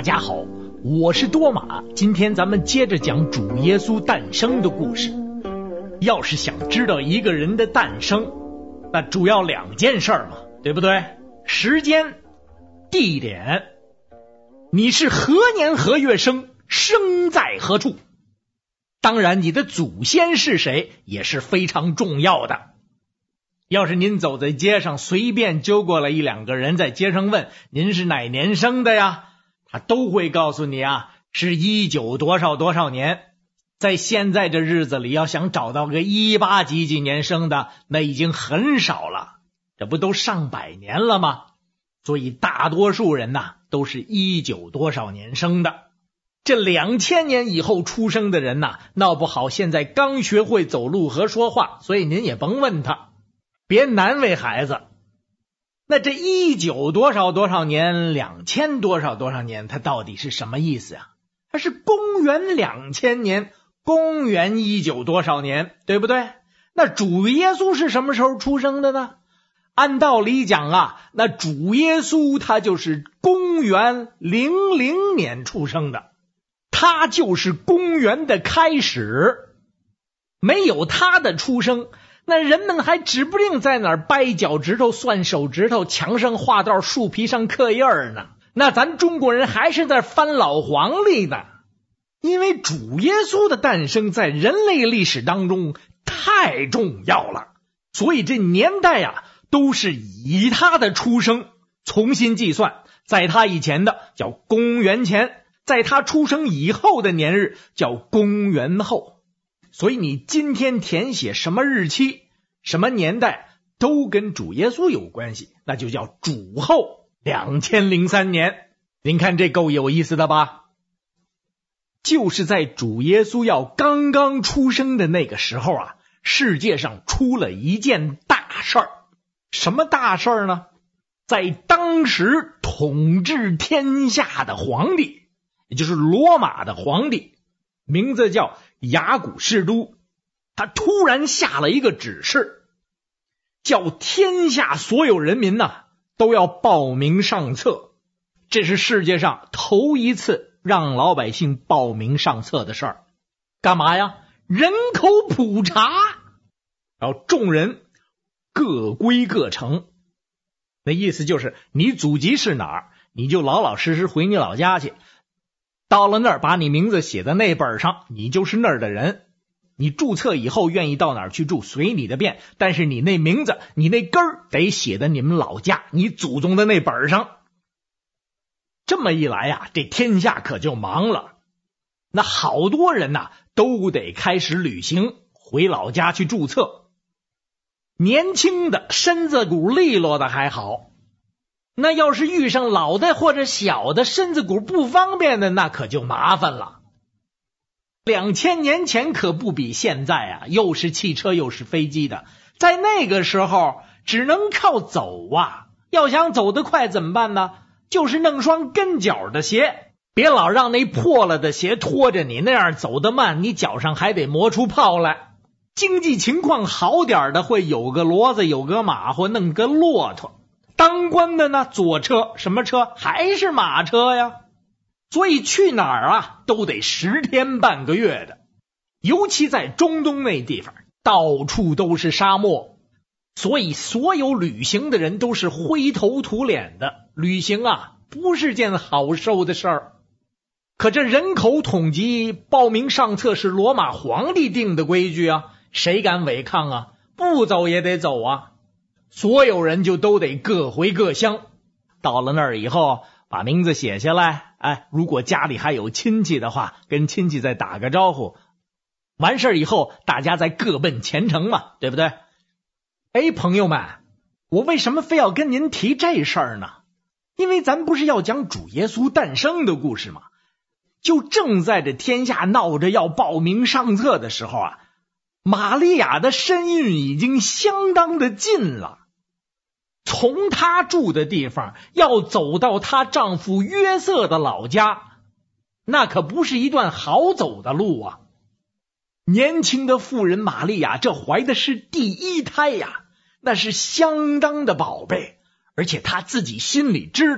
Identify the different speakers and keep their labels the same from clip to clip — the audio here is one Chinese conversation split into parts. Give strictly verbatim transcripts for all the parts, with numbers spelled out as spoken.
Speaker 1: 家好，我是多马，今天咱们接着讲主耶稣诞生的故事。要是想知道一个人的诞生，那主要两件事嘛，对不对？时间、地点，你是何年何月生，生在何处。当然你的祖先是谁也是非常重要的。要是您走在街上，随便揪过来一两个人，在街上问您是哪年生的呀，他都会告诉你啊，是一九多少多少年。在现在这日子里，要想找到个一八几几年生的，那已经很少了，这不都上百年了吗？所以大多数人呐，都是一九多少年生的。这两千年以后出生的人呐，闹不好现在刚学会走路和说话，所以您也甭问他，别难为孩子。那这一九多少多少年，两千多少多少年，它到底是什么意思啊？它是公元两千年，公元一九多少年，对不对？那主耶稣是什么时候出生的呢？按道理讲啊，那主耶稣他就是公元零零年出生的，他就是公元的开始。没有他的出生，那人们还指不定在哪儿掰脚趾头、算手指头，墙上画道，树皮上刻印呢。那咱中国人还是在翻老黄历呢。因为主耶稣的诞生在人类历史当中太重要了，所以这年代啊，都是以他的出生重新计算。在他以前的叫公元前，在他出生以后的年日叫公元后。所以你今天填写什么日期、什么年代，都跟主耶稣有关系，那就叫主后两千零三年。您看这够有意思的吧？就是在主耶稣要刚刚出生的那个时候啊，世界上出了一件大事儿。什么大事儿呢？在当时统治天下的皇帝，也就是罗马的皇帝，名字叫亚古士都，他突然下了一个指示，叫天下所有人民呐、啊、都要报名上册。这是世界上头一次让老百姓报名上册的事儿。干嘛呀？人口普查。然后众人各归各城，那意思就是你祖籍是哪儿，你就老老实实回你老家去。到了那儿，把你名字写在那本上，你就是那儿的人。你注册以后愿意到哪儿去住，随你的便，但是你那名字，你那根儿得写在你们老家，你祖宗的那本上。这么一来呀，这天下可就忙了。那好多人呐，都得开始旅行，回老家去注册。年轻的身子骨利落的还好，那要是遇上老的或者小的身子骨不方便的，那可就麻烦了。两千年前可不比现在啊，又是汽车又是飞机的，在那个时候只能靠走啊。要想走得快怎么办呢？就是弄双跟脚的鞋，别老让那破了的鞋拖着你，那样走得慢，你脚上还得磨出泡来。经济情况好点的会有个骡子，有个马，或弄个骆驼。当官的呢，坐车，什么车？还是马车呀。所以去哪儿啊，都得十天半个月的。尤其在中东那地方，到处都是沙漠，所以所有旅行的人都是灰头土脸的。旅行啊，不是件好受的事儿。可这人口统计报名上册是罗马皇帝定的规矩啊，谁敢违抗啊？不走也得走啊。所有人就都得各回各乡。到了那儿以后，把名字写下来，哎，如果家里还有亲戚的话，跟亲戚再打个招呼。完事儿以后，大家再各奔前程嘛，对不对？哎，朋友们，我为什么非要跟您提这事儿呢？因为咱不是要讲主耶稣诞生的故事吗？就正在这天下闹着要报名上册的时候啊，玛利亚的身孕已经相当的近了。从她住的地方要走到她丈夫约瑟的老家，那可不是一段好走的路啊。年轻的妇人玛利亚这怀的是第一胎呀，那是相当的宝贝。而且他自己心里知道，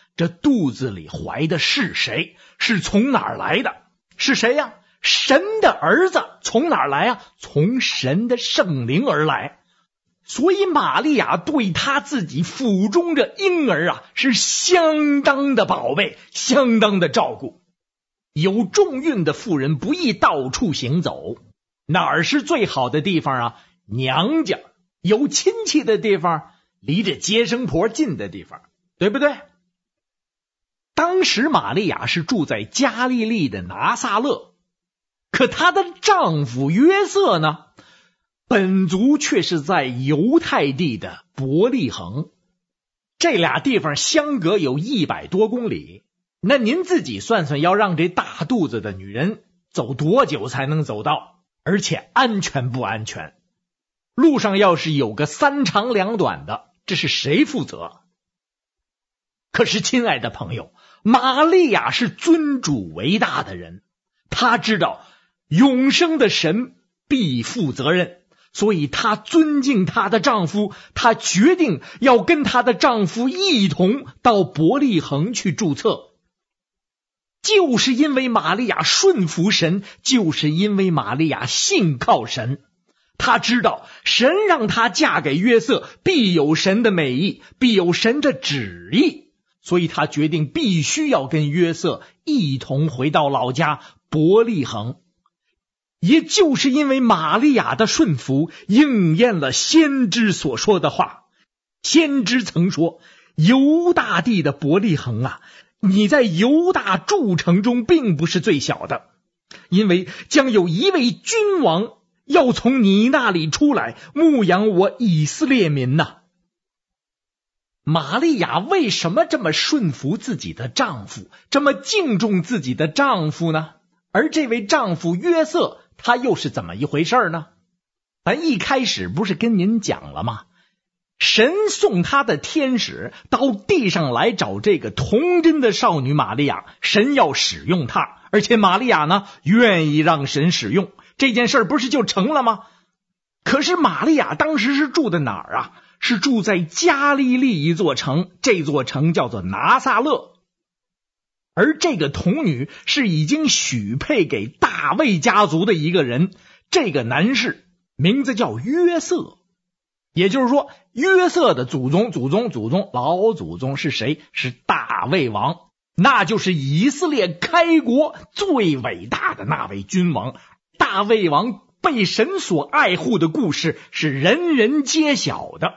Speaker 1: 这肚子里怀的是谁，是从哪儿来的，是谁呀？神的儿子。从哪儿来呀？从神的圣灵而来。所以玛利亚对她自己腹中的婴儿啊，是相当的宝贝，相当的照顾。有重孕的妇人不宜到处行走，哪儿是最好的地方啊？娘家。有亲戚的地方，离着接生婆近的地方，对不对？当时玛利亚是住在加利利的拿撒勒，可她的丈夫约瑟呢，本族却是在犹太地的伯利恒。这俩地方相隔有一百多公里，那您自己算算，要让这大肚子的女人走多久才能走到，而且安全不安全？路上要是有个三长两短的，这是谁负责？可是亲爱的朋友，玛利亚是尊主为大的人，她知道永生的神必负责任，所以她尊敬她的丈夫，她决定要跟她的丈夫一同到伯利恒去注册。就是因为玛利亚顺服神，就是因为玛利亚信靠神，她知道神让她嫁给约瑟必有神的美意，必有神的旨意，所以她决定必须要跟约瑟一同回到老家伯利恒。也就是因为玛利亚的顺服，应验了先知所说的话。先知曾说，犹大地的伯利恒啊，你在犹大诸城中并不是最小的，因为将有一位君王要从你那里出来，牧养我以色列民呐。玛利亚为什么这么顺服自己的丈夫，这么敬重自己的丈夫呢？而这位丈夫约瑟，他又是怎么一回事呢？咱一开始不是跟您讲了吗？神送他的天使到地上来找这个童贞的少女玛利亚，神要使用她，而且玛利亚呢愿意让神使用，这件事不是就成了吗？可是玛利亚当时是住在哪儿啊？是住在加利利一座城，这座城叫做拿撒勒。而这个童女是已经许配给大卫家族的一个人，这个男士名字叫约瑟。也就是说，约瑟的祖宗祖宗祖宗老祖宗是谁？是大卫王，那就是以色列开国最伟大的那位君王。大卫王被神所爱护的故事是人人皆晓的。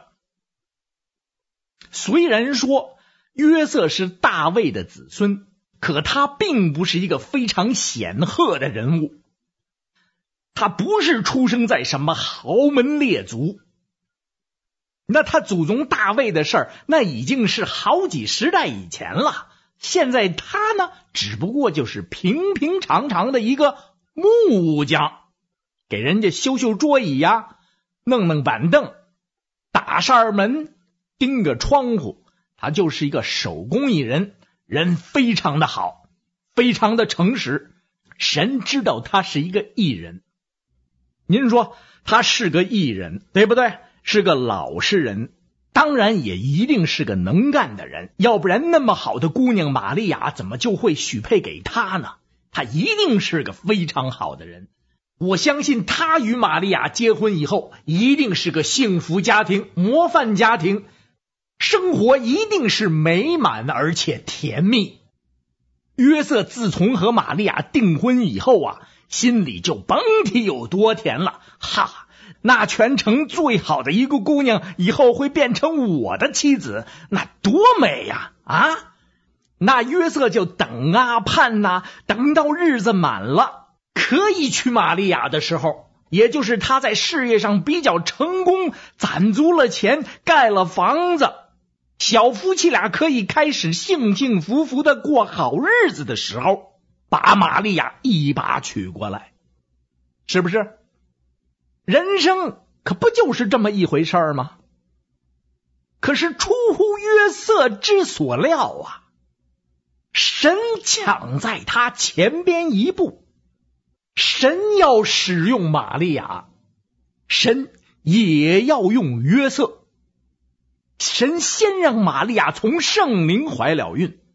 Speaker 1: 虽然说约瑟是大卫的子孙，可他并不是一个非常显赫的人物，他不是出生在什么豪门列族。那他祖宗大卫的事儿，那已经是好几十代以前了。现在他呢，只不过就是平平常常的一个木匠，给人家修修桌椅呀，弄弄板凳，打扇门，钉个窗户，他就是一个手工艺人，人非常的好，非常的诚实。神知道他是一个义人。您说他是个义人，对不对？是个老实人，当然也一定是个能干的人，要不然那么好的姑娘玛利亚怎么就会许配给他呢？他一定是个非常好的人。我相信他与玛利亚结婚以后，一定是个幸福家庭，模范家庭，生活一定是美满而且甜蜜。约瑟自从和玛利亚订婚以后啊，心里就甭提有多甜了。哈，那全城最好的一个姑娘以后会变成我的妻子，那多美呀！啊，那约瑟就等啊盼啊，等到日子满了，可以娶玛利亚的时候，也就是他在事业上比较成功，攒足了钱，盖了房子，小夫妻俩可以开始幸幸福福的过好日子的时候，把玛利亚一把娶过来，是不是？人生可不就是这么一回事儿吗？可是出乎约瑟之所料啊，神抢在他前边一步，神要使用玛利亚，神也要用约瑟。神先让玛利亚从圣灵怀了孕，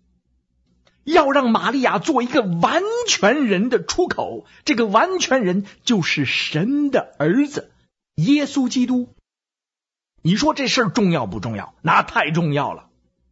Speaker 1: 要让玛利亚做一个完全人的出口，这个完全人就是神的儿子耶稣基督。你说这事儿重要不重要？那太重要了。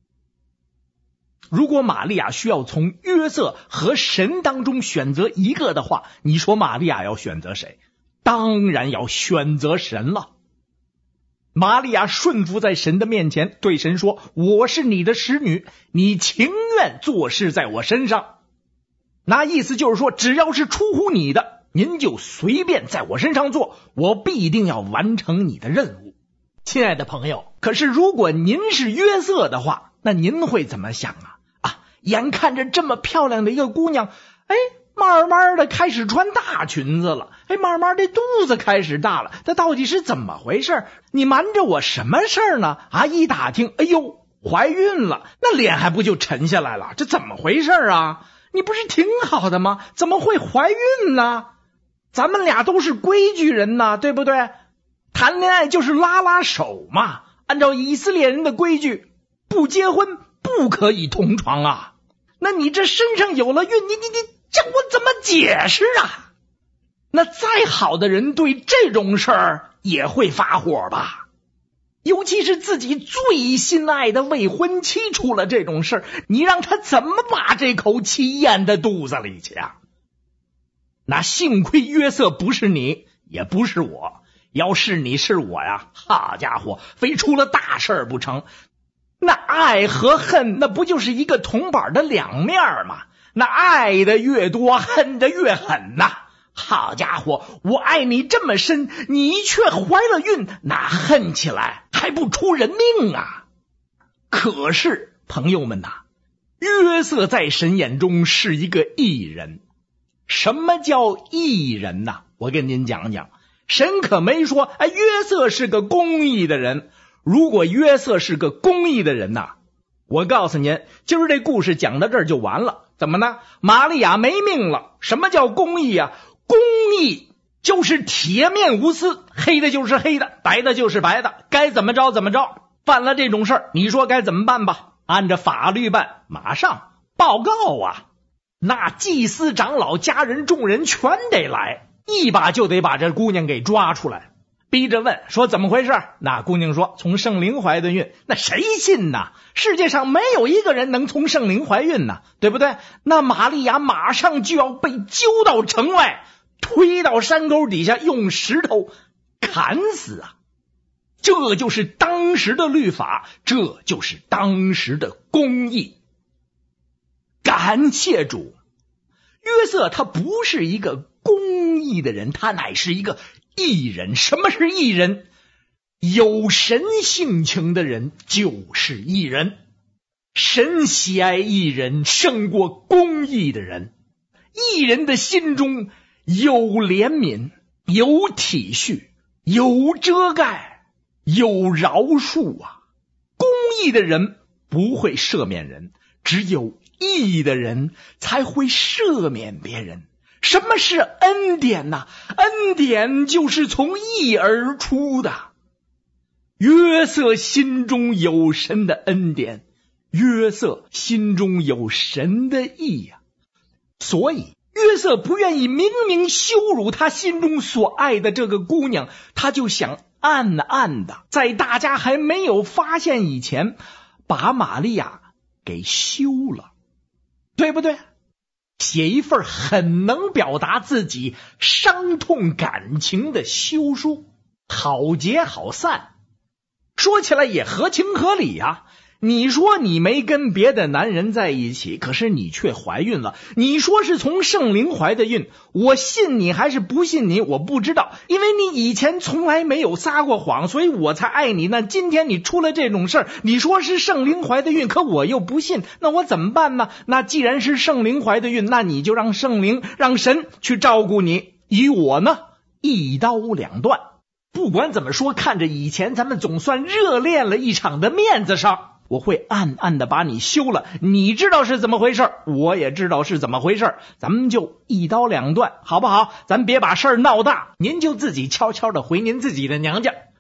Speaker 1: 如果玛利亚需要从约瑟和神当中选择一个的话，你说玛利亚要选择谁？当然要选择神了。玛利亚顺服在神的面前，对神说，我是你的使女，你情愿做事在我身上。那意思就是说，只要是出乎你的，您就随便在我身上做，我必定要完成你的任务。亲爱的朋友，可是如果您是约瑟的话，那您会怎么想啊？啊，眼看着这么漂亮的一个姑娘，哎，慢慢的开始穿大裙子了，哎，慢慢的肚子开始大了，这到底是怎么回事？你瞒着我什么事儿呢？啊，一打听，哎呦，怀孕了，那脸还不就沉下来了？这怎么回事啊？你不是挺好的吗？怎么会怀孕呢？咱们俩都是规矩人呐，对不对？谈恋爱就是拉拉手嘛，按照以色列人的规矩，不结婚不可以同床啊。那你这身上有了孕，你你你这我怎么解释啊？那再好的人对这种事儿也会发火吧？尤其是自己最心爱的未婚妻出了这种事儿，你让他怎么把这口气咽到肚子里去啊？那幸亏约瑟不是你，也不是我，要是你是我呀，好家伙，非出了大事儿不成。那爱和恨，那不就是一个铜板的两面吗？那爱的越多，恨的越狠呐！好家伙，我爱你这么深，你却怀了孕，那恨起来还不出人命啊！可是朋友们呐，约瑟在神眼中是一个义人。什么叫义人呐？我跟您讲讲，神可没说哎，约瑟是个公义的人。如果约瑟是个公义的人呐，我告诉您，今儿这故事讲到这儿就完了。怎么呢？玛利亚没命了。什么叫公义啊？公义就是铁面无私，黑的就是黑的，白的就是白的，该怎么着怎么着。犯了这种事儿，你说该怎么办吧？按照法律办，马上报告啊！那祭司长老家人众人全得来，一把就得把这姑娘给抓出来，逼着问说怎么回事。那姑娘说从圣灵怀的孕。那谁信呢？世界上没有一个人能从圣灵怀孕呢，对不对？那玛利亚马上就要被揪到城外，推到山沟底下，用石头砍死啊！这就是当时的律法，这就是当时的公义。感谢主，约瑟他不是一个公义的人，他乃是一个义人。什么是义人？有神性情的人就是义人。神喜爱义人胜过公义的人。义人的心中有怜悯，有体恤，有遮盖，有饶恕啊。公义的人不会赦免人，只有义的人才会赦免别人。什么是恩典呢？恩典就是从义而出的。约瑟心中有神的恩典，约瑟心中有神的义呀、啊。所以约瑟不愿意明明羞辱他心中所爱的这个姑娘，他就想暗暗的在大家还没有发现以前把玛利亚给休了，对不对？写一份很能表达自己伤痛感情的休书，好结好散。说起来也合情合理呀、啊。你说你没跟别的男人在一起，可是你却怀孕了。你说是从圣灵怀的孕，我信你还是不信你我不知道，因为你以前从来没有撒过谎，所以我才爱你。那今天你出了这种事儿，你说是圣灵怀的孕，可我又不信，那我怎么办呢？那既然是圣灵怀的孕，那你就让圣灵让神去照顾你，以我呢一刀两断。不管怎么说，看着以前咱们总算热恋了一场的面子上，我会暗暗的把你休了。你知道是怎么回事，我也知道是怎么回事，咱们就一刀两断，好不好？咱别把事儿闹大，您就自己悄悄的回您自己的娘家。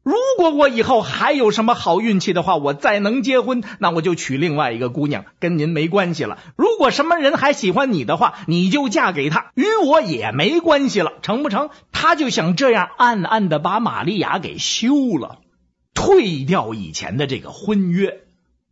Speaker 2: 如果我以后还有什么好运气的话，我再能结婚，那我就娶另外一个姑娘，跟您没关系了。如果什么人还喜欢你的话，你就嫁给他，与我也没关系了，成不成？他就想这样暗暗的把玛利亚给休了，退掉以前的这个婚约。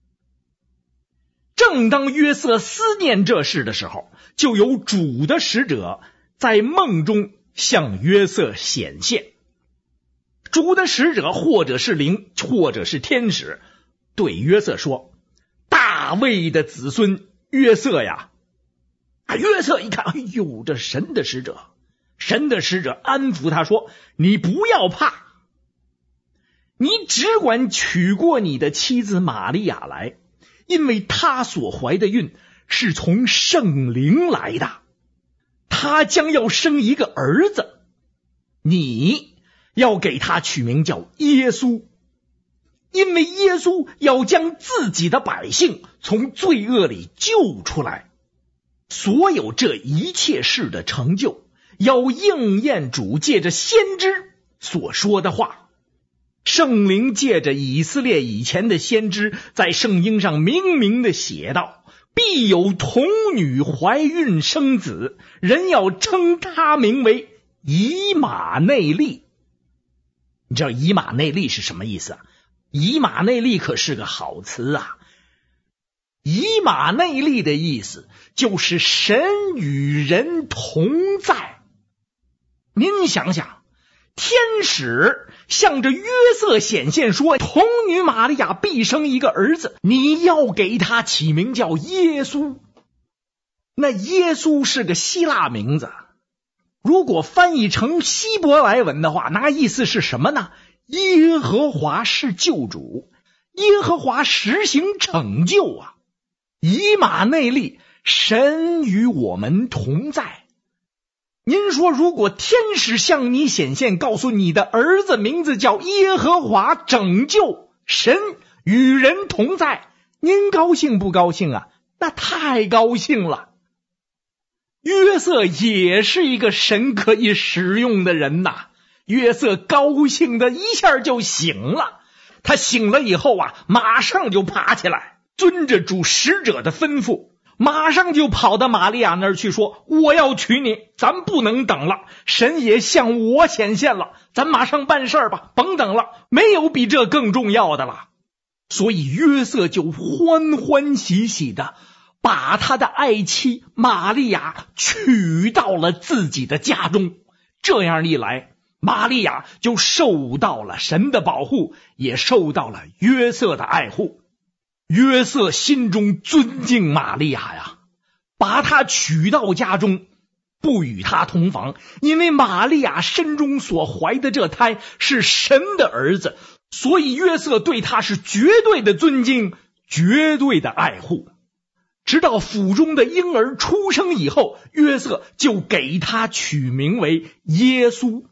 Speaker 2: 正当约瑟思念这事的时候，就有主的使者在梦中向约瑟显现。主的使者或者是灵，或者是天使，对约瑟说：大卫的子孙约瑟呀！啊，约瑟一看，哎呦，这神的使者，神的使者安抚他说：你不要怕，你只管娶过你的妻子玛利亚来，因为她所怀的孕是从圣灵来的，她将要生一个儿子，你要给他取名叫耶稣，因为耶稣要将自己的百姓从罪恶里救出来。所有这一切事的成就，要应验主借着先知所说的话。圣灵借着以色列以前的先知，在圣经上明明的写道：必有童女怀孕生子，人要称他名为以马内利。你知道以马内利是什么意思啊？以马内利可是个好词啊！以马内利的意思就是神与人同在。您想想，天使向着约瑟显现说，童女玛利亚必生一个儿子，你要给他起名叫耶稣。那耶稣是个希腊名字，如果翻译成希伯来文的话，那意思是什么呢？耶和华是救主，耶和华实行拯救啊！以马内利，神与我们同在。您说，如果天使向你显现，告诉你的儿子名字叫耶和华拯救，神与人同在，您高兴不高兴啊？那太高兴了。约瑟也是一个神可以使用的人呐，约瑟高兴的一下就醒了。他醒了以后啊，马上就爬起来，遵着主使者的吩咐，马上就跑到玛利亚那儿去说：我要娶你，咱不能等了，神也向我显现了，咱马上办事吧，甭等了，没有比这更重要的了。所以约瑟就欢欢喜喜的把他的爱妻玛利亚娶到了自己的家中。这样一来，玛利亚就受到了神的保护，也受到了约瑟的爱护。约瑟心中尊敬玛利亚呀，把她娶到家中，不与她同房，因为玛利亚身中所怀的这胎是神的儿子，所以约瑟对她是绝对的尊敬，绝对的爱护。直到腹中的婴儿出生以后，约瑟就给他取名为耶稣。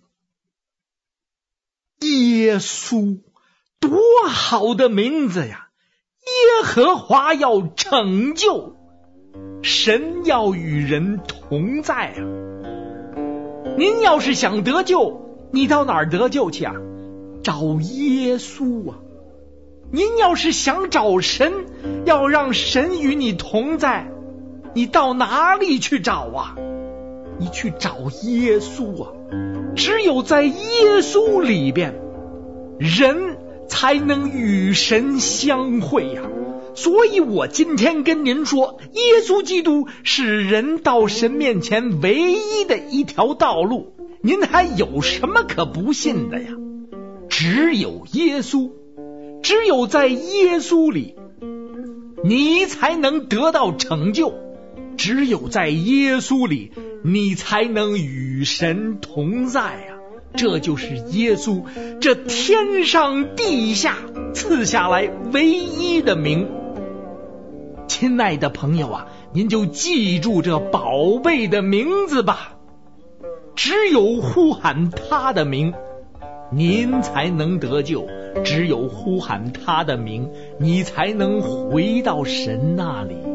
Speaker 2: 耶稣，多好的名字呀！耶和华要拯救，神要与人同在啊！您要是想得救，你到哪儿得救去啊？找耶稣啊！您要是想找神，要让神与你同在，你到哪里去找啊？你去找耶稣啊！只有在耶稣里边，人才能与神相会呀。所以我今天跟您说，耶稣基督是人到神面前唯一的一条道路，您还有什么可不信的呀？只有耶稣，只有在耶稣里，你才能得到拯救，只有在耶稣里，你才能与神同在啊！这就是耶稣，这天上地下赐下来唯一的名。亲爱的朋友啊，您就记住这宝贝的名字吧，只有呼喊他的名，您才能得救，只有呼喊他的名，你才能回到神那里。